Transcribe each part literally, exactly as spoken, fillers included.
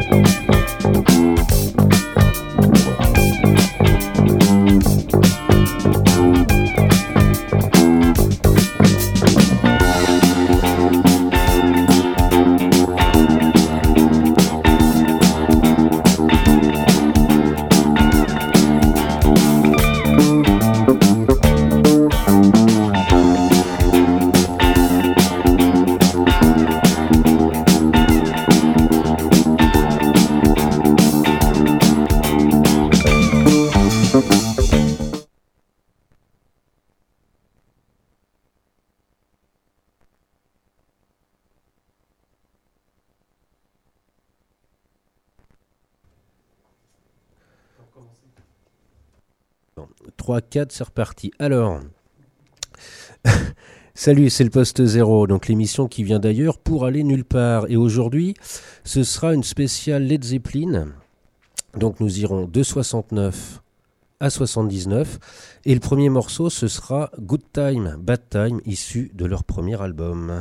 trois, quatre, c'est reparti. Alors, salut, c'est le Poste Zéro, donc l'émission qui vient d'ailleurs pour aller nulle part. Et aujourd'hui, ce sera une spéciale Led Zeppelin. Donc nous irons de soixante-neuf à soixante-dix-neuf. Et le premier morceau, ce sera Good Time, Bad Time, issu de leur premier album.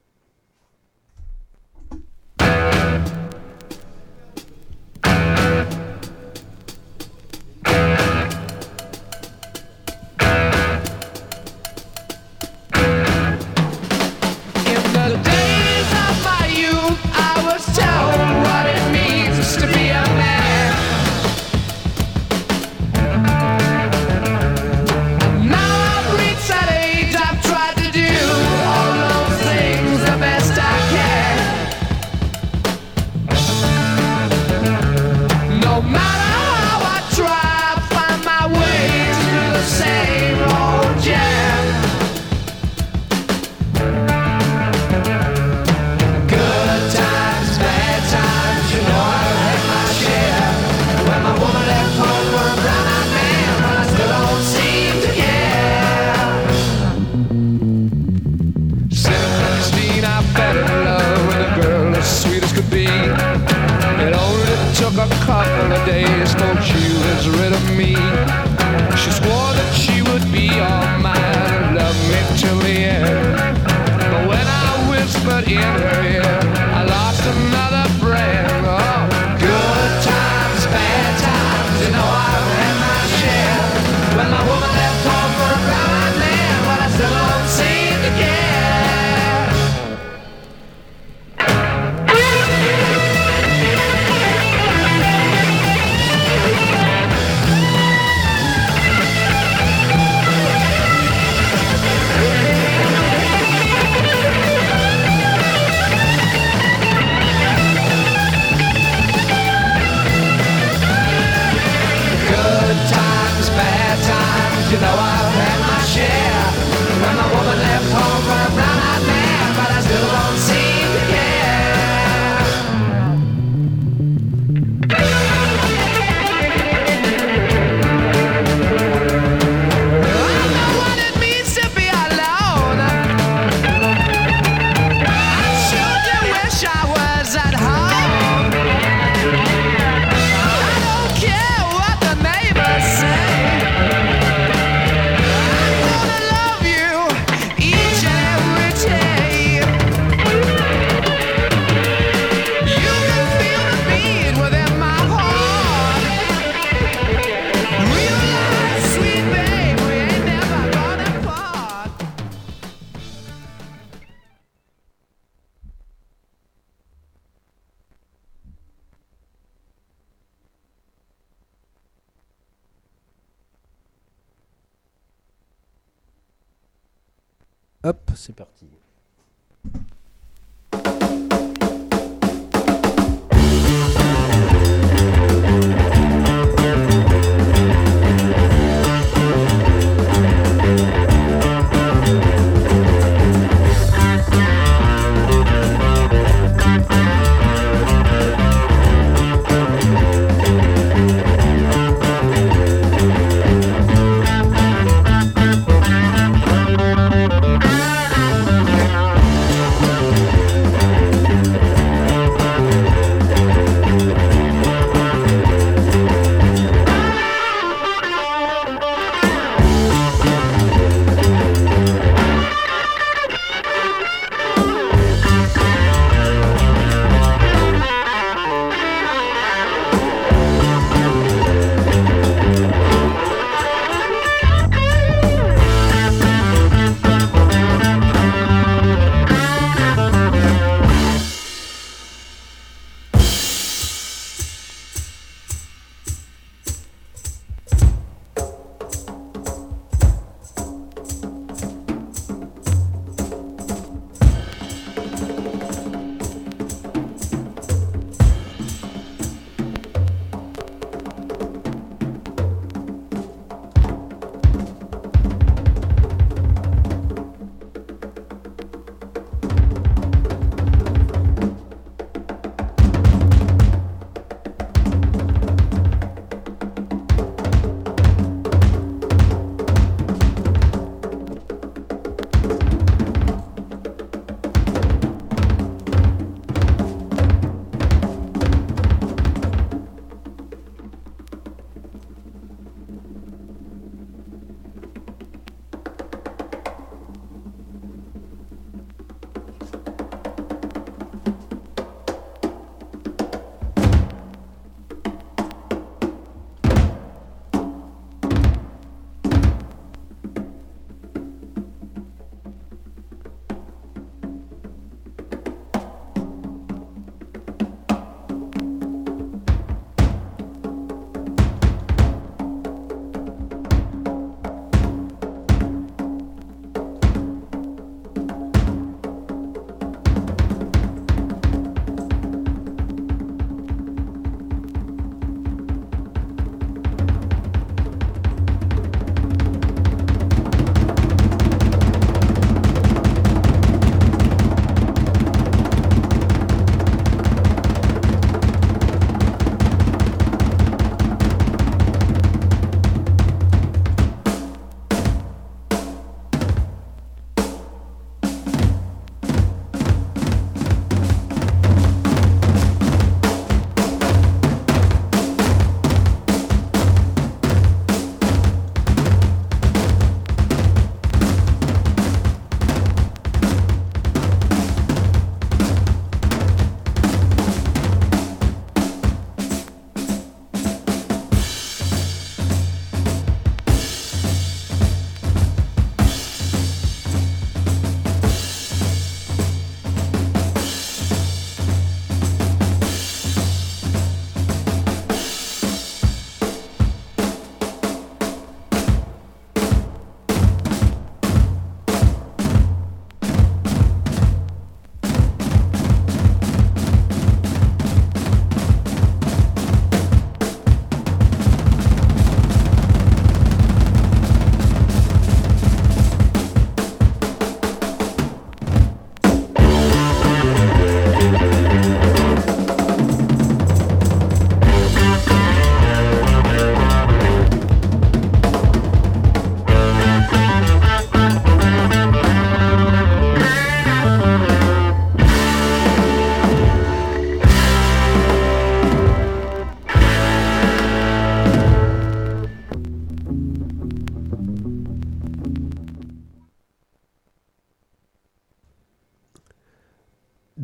Hop, c'est parti.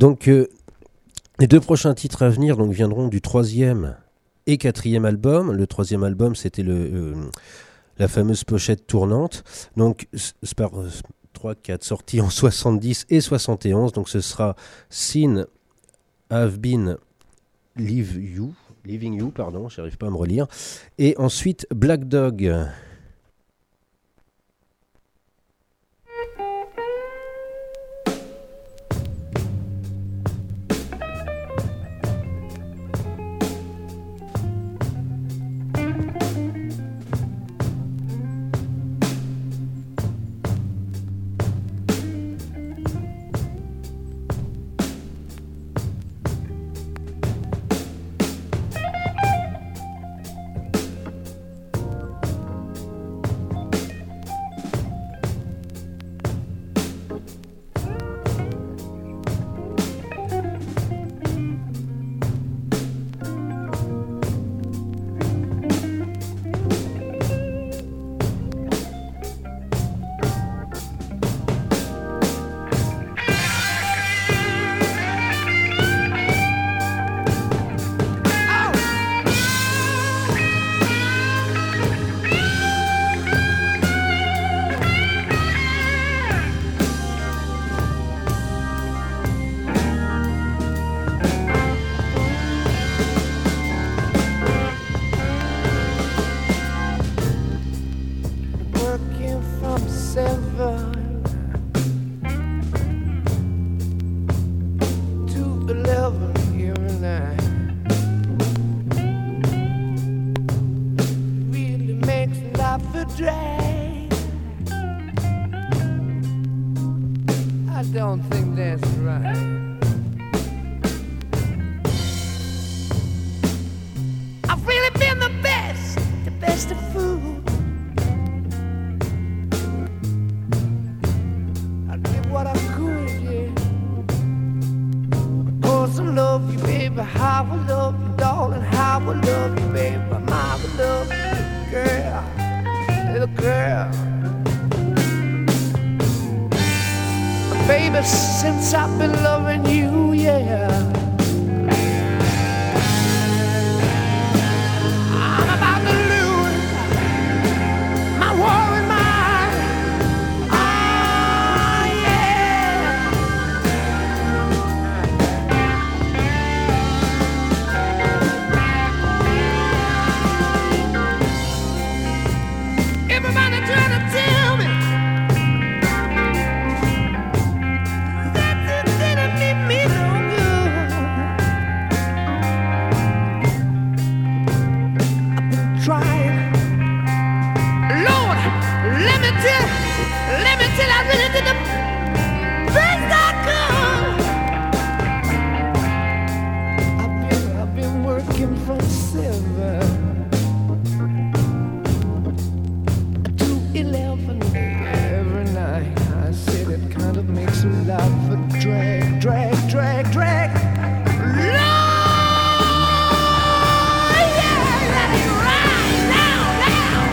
Donc, euh, les deux prochains titres à venir donc, viendront du troisième et quatrième album. Le troisième album, c'était le, euh, la fameuse pochette tournante. Donc, c'est par euh, trois quatre sorties en soixante-dix et soixante et onze. Donc, ce sera Sin Have Been Leave You, Leaving You, pardon, j'arrive pas à me relire. Et ensuite, Black Dog. Since I've been loving you, yeah, I'm about to lose my worried mind. Ah, yeah. Everybody trying to tell me me no good. I've been trying. Lord, let me tell, let me tell, I really did the best I could. I've been, I've been working from seven to eleven every night. I said it kind of makes a lot of drag, drag, drag, drag. Lord, yeah, let it ride now, now.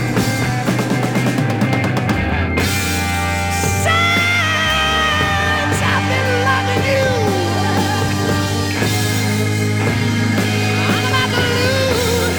Since I've been loving you, I'm about to lose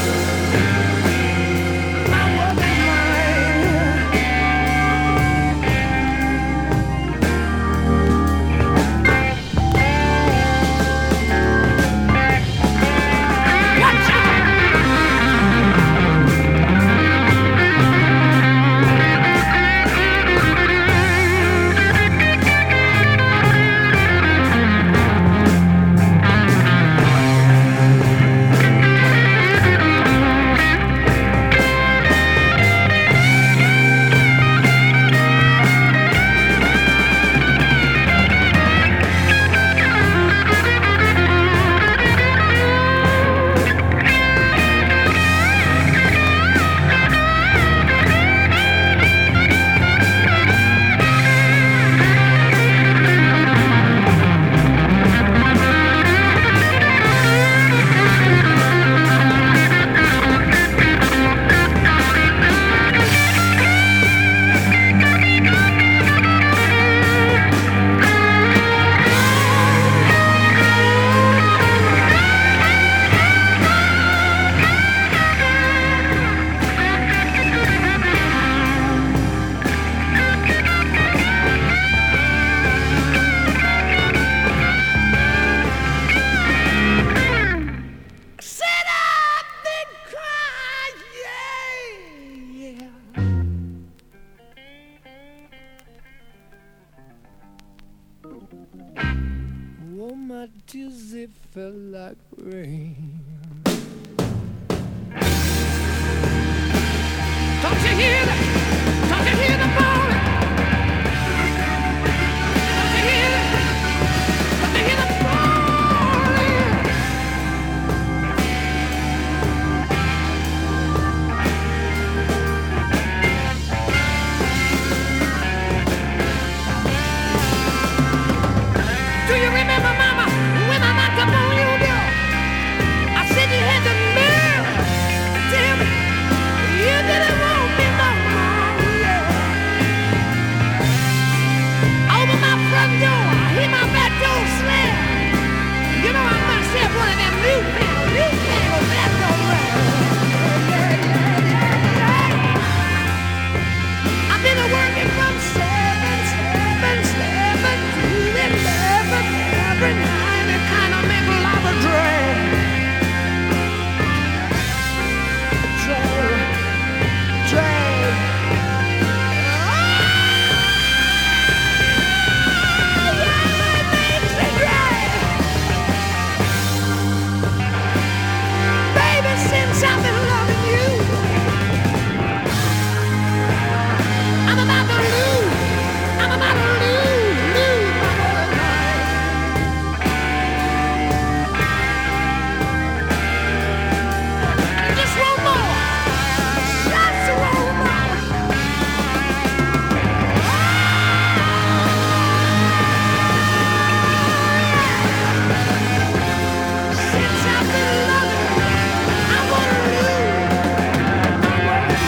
felt like rain. Don't you hear that? Don't you hear the bowling? Don't you hear that? Don't you hear the bowling? Do you remember, Mama, when I knocked up on your door? I said you had the nerve to tell me you didn't want me no more. Yeah. Over my front door, I hear my back door slam. You know I must have one of them new panel, new panel back door rams. I've been working from seven, seven, seven to eleven every night. It kind of make a lot of drag. Drag, drag. Oh, yeah, it makes me drag. Baby, since I've been loving you, I'm about to lose. I'm about to lose, lose my whole life. And just one more, just one more. Since I've been loving you, I wanna lose my whole life.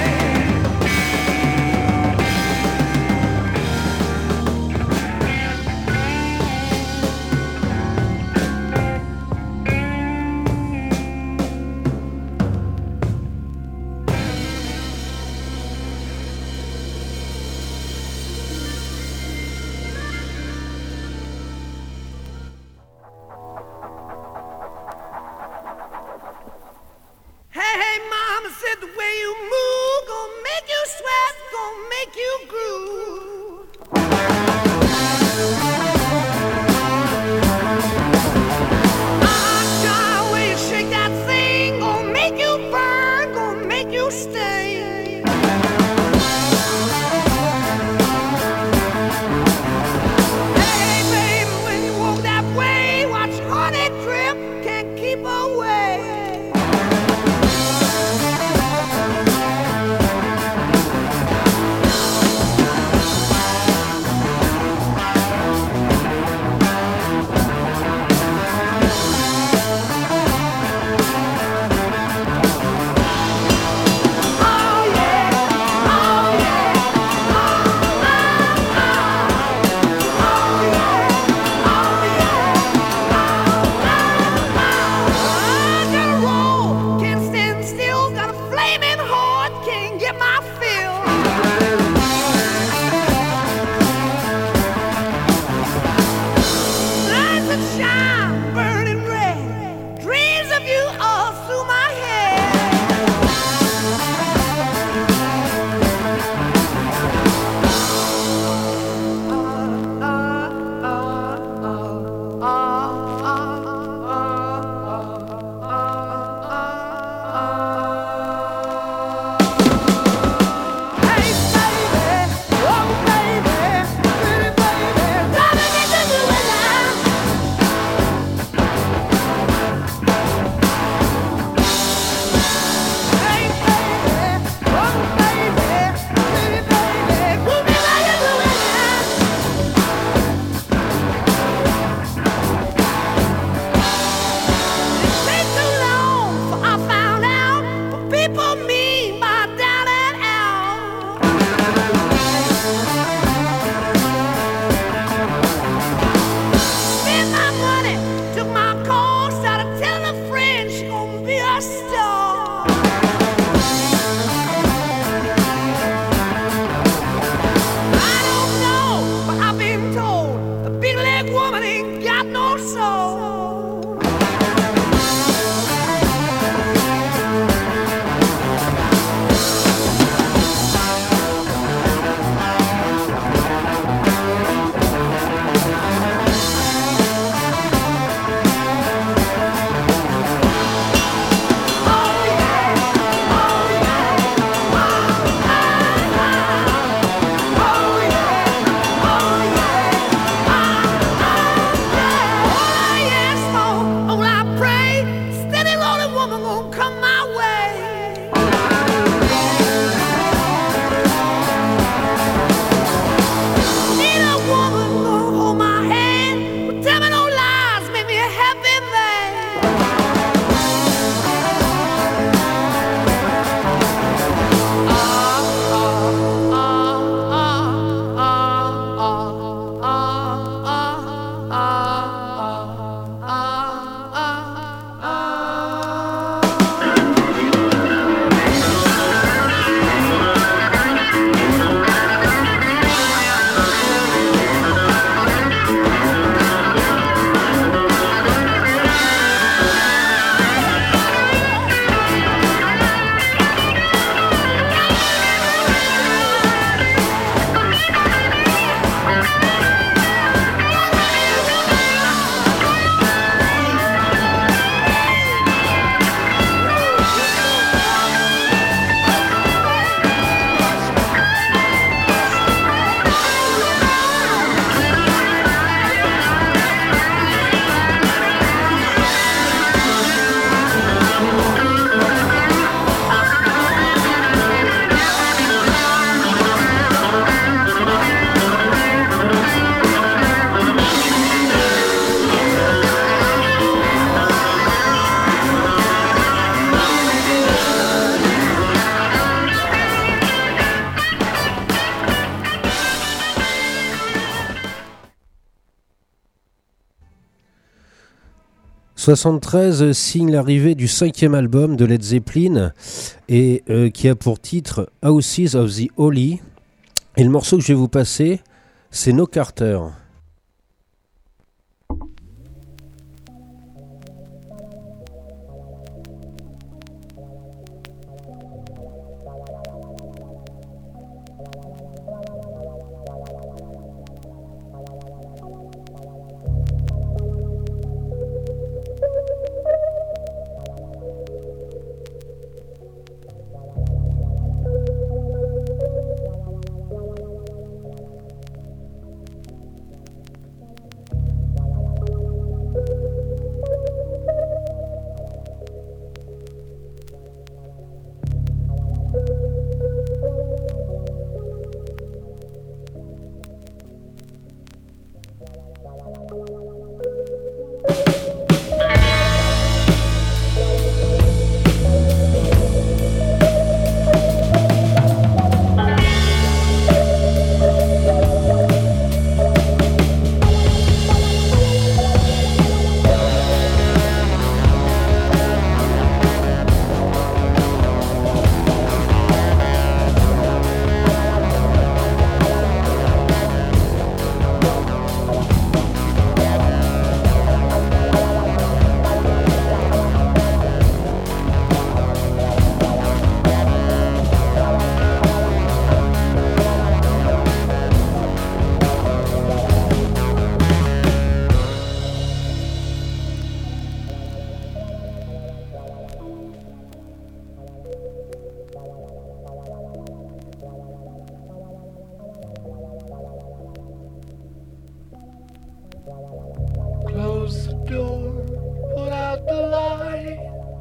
Hey, hey, Mama said the way you move gonna make you sweat, gonna make you groove. Ah, child, way you shake that thing gonna make you burn, gonna make you sting. Hey, baby, when you walk that way, watch honey drip, can't keep away. Oh yeah, oh yeah, oh, oh, oh, oh yeah, oh yeah, oh, oh, oh. I gotta roll, can't stand still, got a flaming heart, can't get my fill. Lights that shine, burning red, dreams of you all through my head. Hey, baby, oh, baby, pretty baby, driving me to the window. Hey, baby, oh, baby, pretty baby, pull me right in the window. It takes too long for I found out what people mean by down and out. Spent my money, took my call, started telling a friend she gonna be a star. I don't know, but I've been told the big leg woman ain't got no soul. soixante-treize signe l'arrivée du cinquième album de Led Zeppelin et euh, qui a pour titre Houses of the Holy. Et le morceau que je vais vous passer, c'est No Carter. Close the door, put out the light.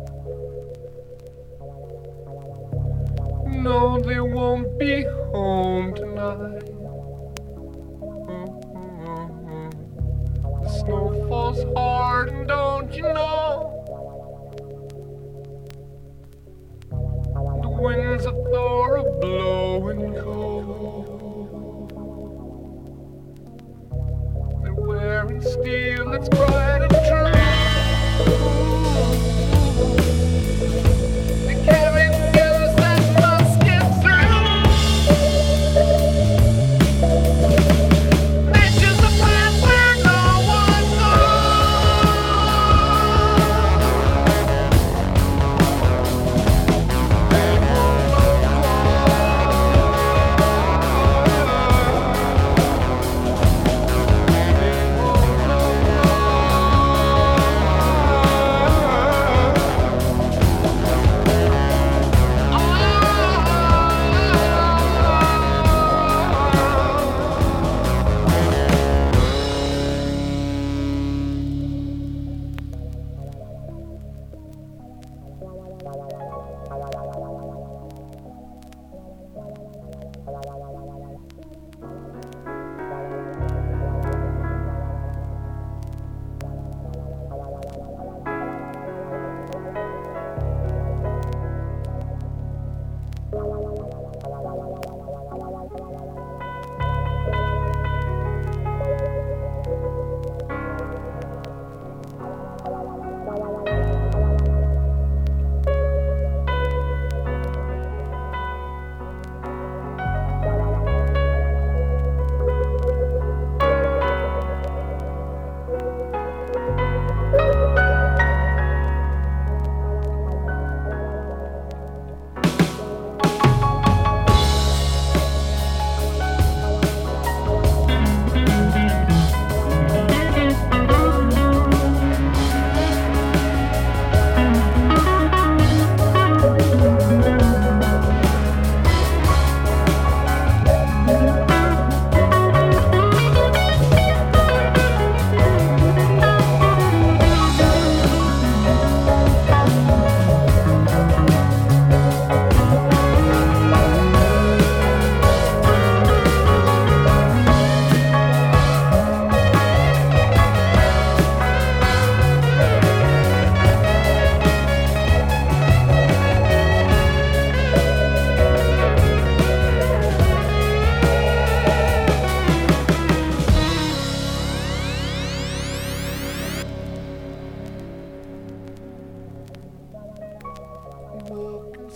No, they won't be home tonight. The snow falls hard, and don't you know? The winds of Thor are blowing cold. They're wearing steel that's bright and true. They carry guns that must get through. Nature's a path where no one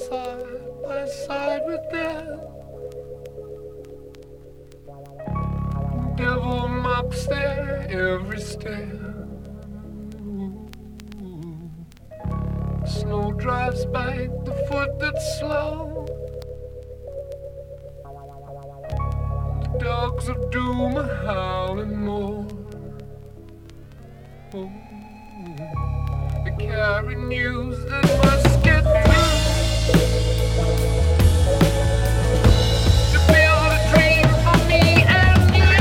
side by side with death. Devil mocks their every step. Snow drives by the foot that's slow. The dogs of doom are howling more. Oh, they carry news that must get through. To build a dream for me and you.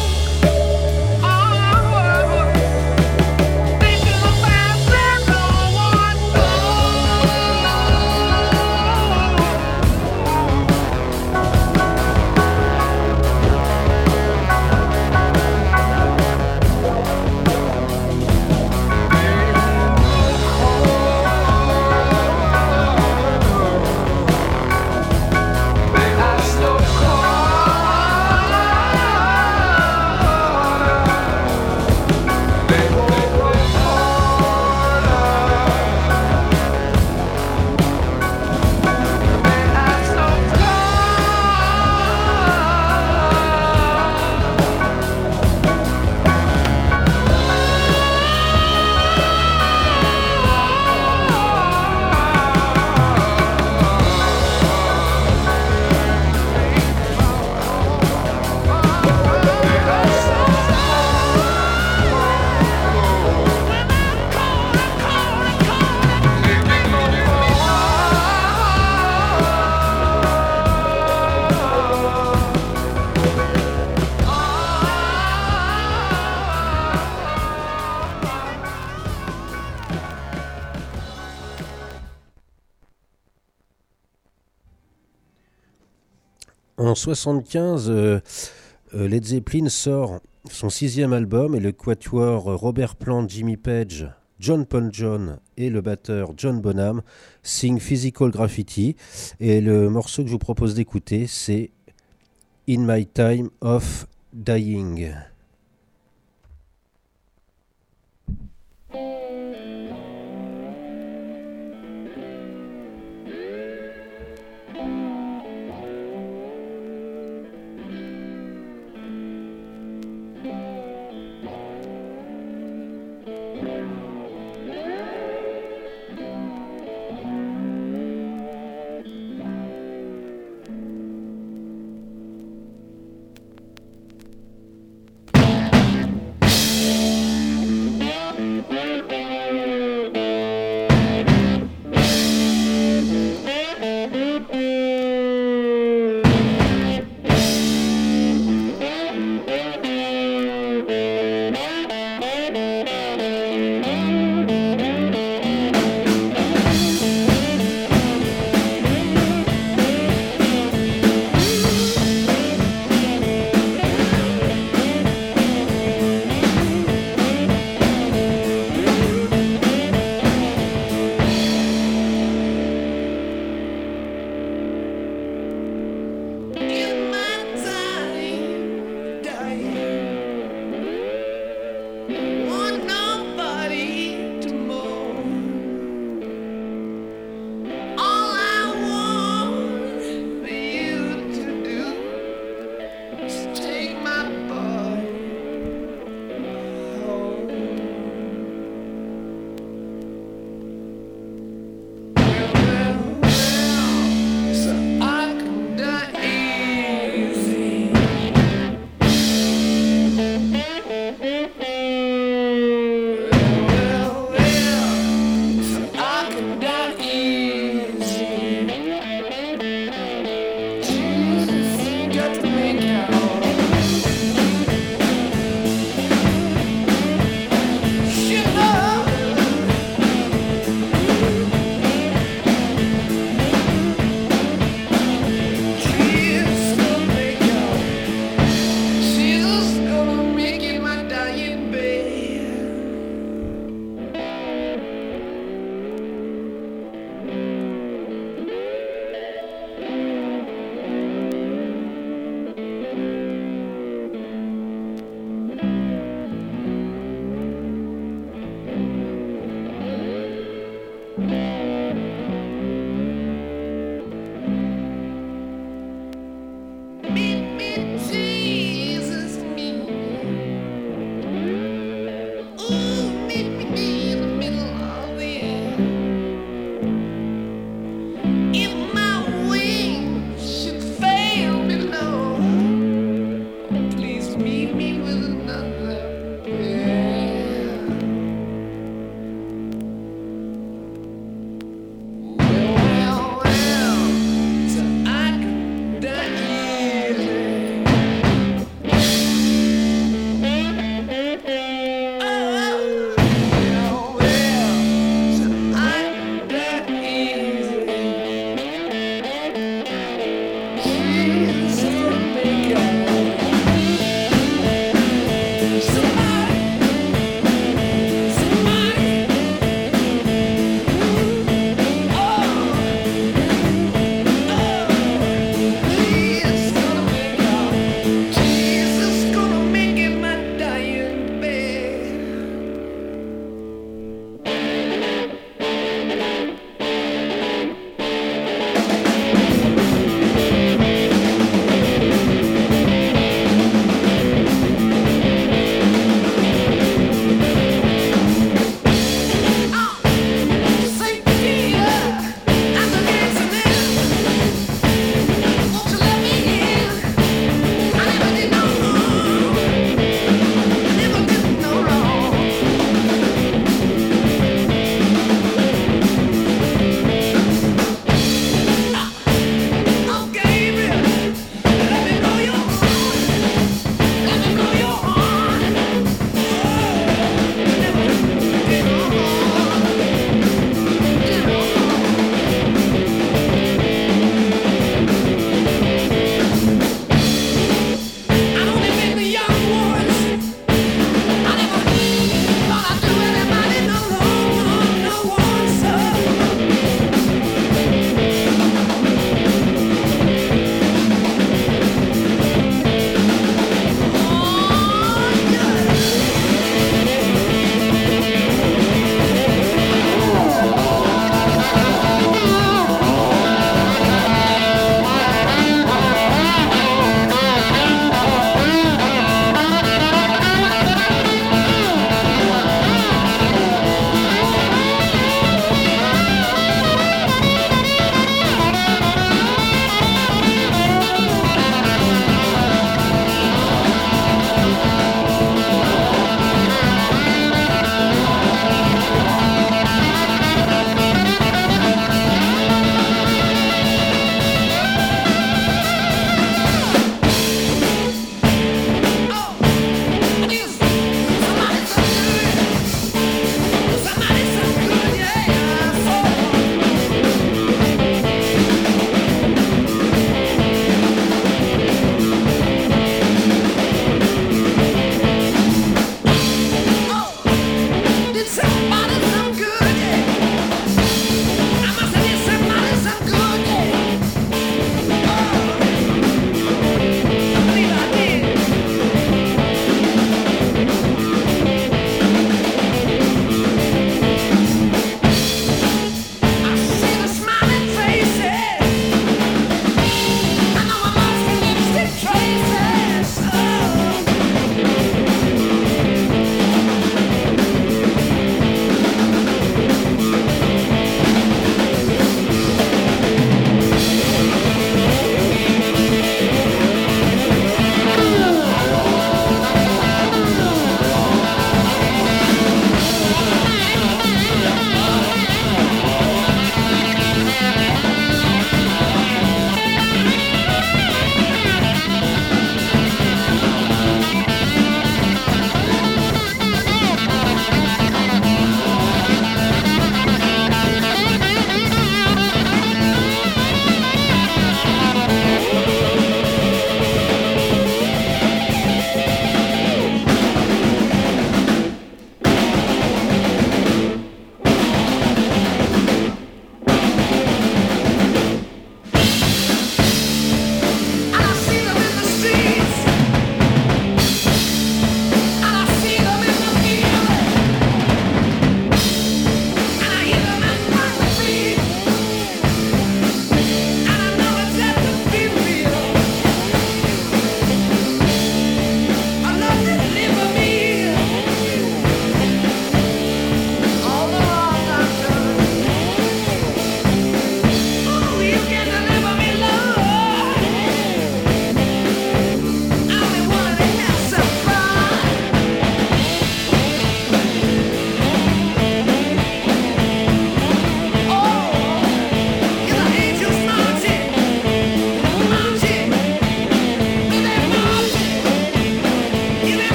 Oh, thinking about where no one En soixante-quinze, euh, euh, Led Zeppelin sort son sixième album et le quatuor Robert Plant, Jimmy Page, John Paul Jones et le batteur John Bonham signent Physical Graffiti. Et le morceau que je vous propose d'écouter, c'est In My Time of Dying.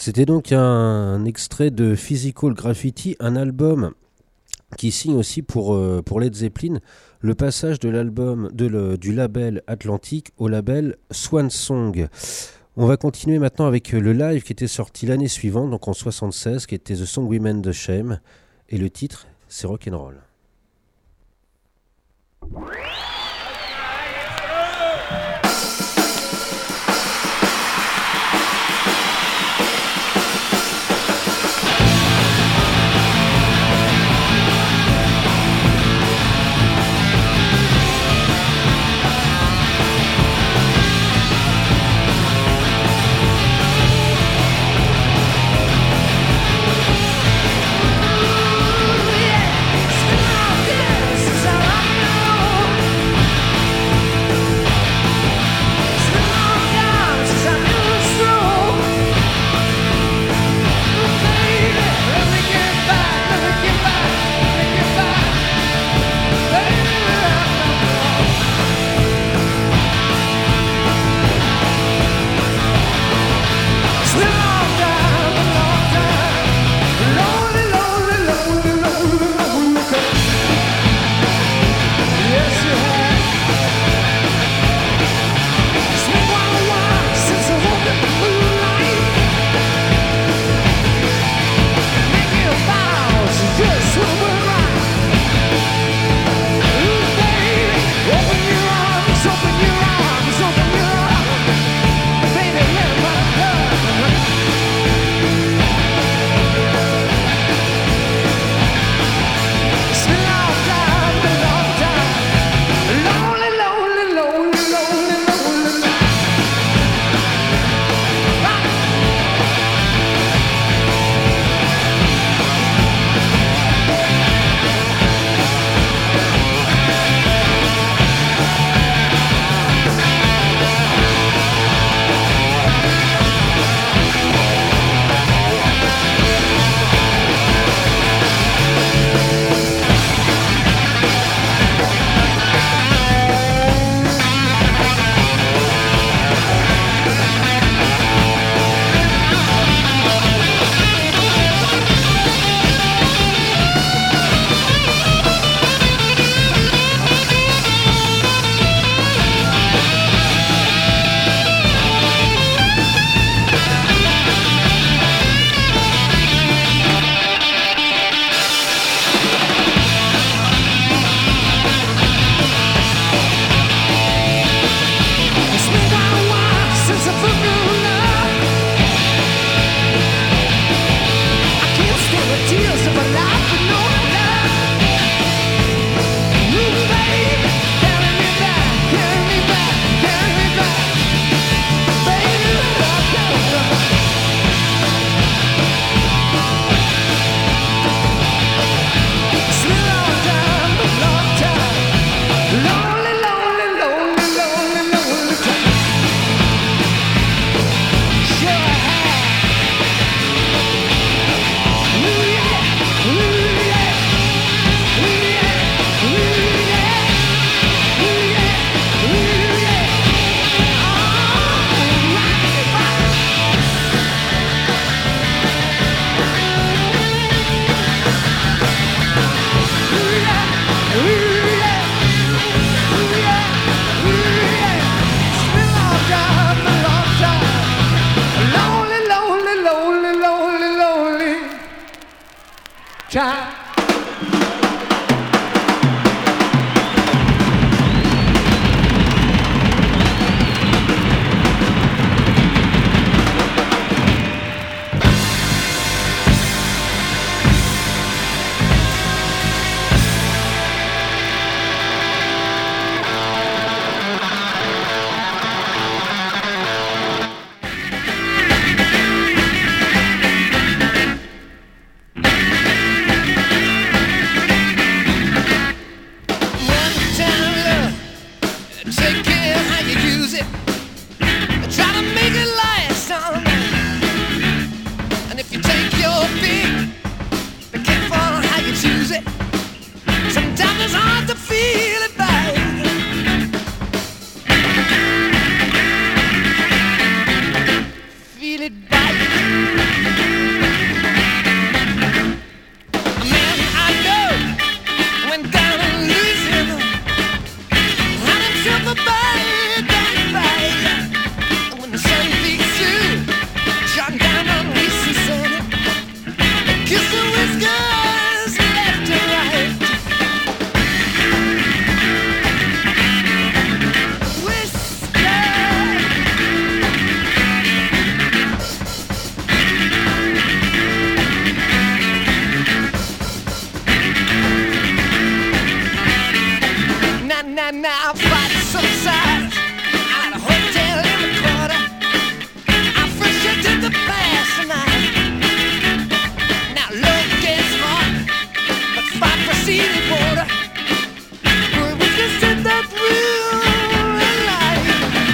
C'était donc un, un extrait de Physical Graffiti, un album qui signe aussi pour, euh, pour Led Zeppelin le passage de l'album de le, du label Atlantic au label Swan Song. On va continuer maintenant avec le live qui était sorti l'année suivante, donc en soixante-seize, qui était The Song Women de Shame, et le titre c'est Rock'n'Roll. time. Feel it bite. silver bag and bag. And when the sun peeks through, jog down on Lisa Senate, kiss the whiskers left and right. Now, now, fight subside at a hotel in the quarter. I'm fresh into the past tonight. Now, love gets hot, but fight preceded water. We just did that real life.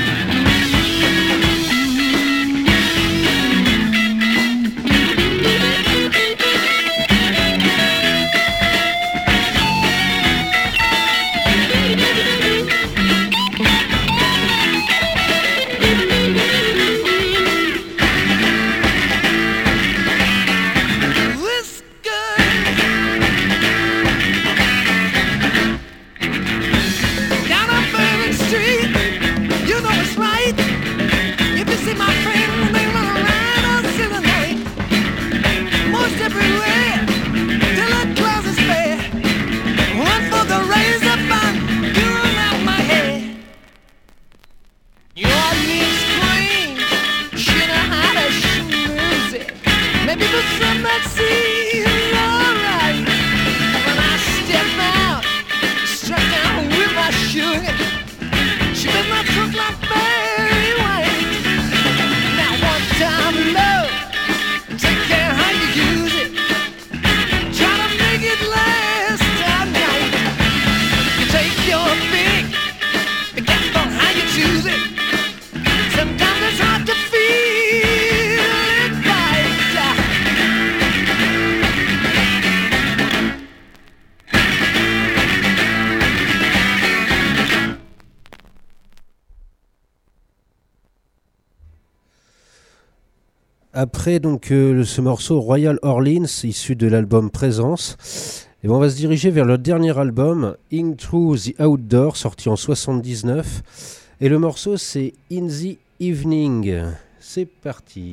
Après donc euh, ce morceau Royal Orleans issu de l'album Présence, et ben on va se diriger vers le dernier album In Through the Outdoor sorti en soixante-dix-neuf, et le morceau c'est In the Evening. C'est parti.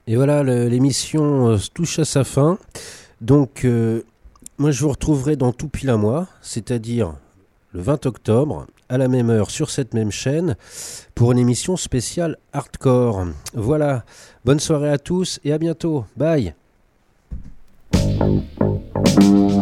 Et voilà, le- l'émission euh, touche à sa fin. Donc, euh, moi, je vous retrouverai dans tout pile un mois, c'est-à-dire le vingt octobre, à la même heure, sur cette même chaîne, pour une émission spéciale hardcore. Voilà, bonne soirée à tous et à bientôt. Bye.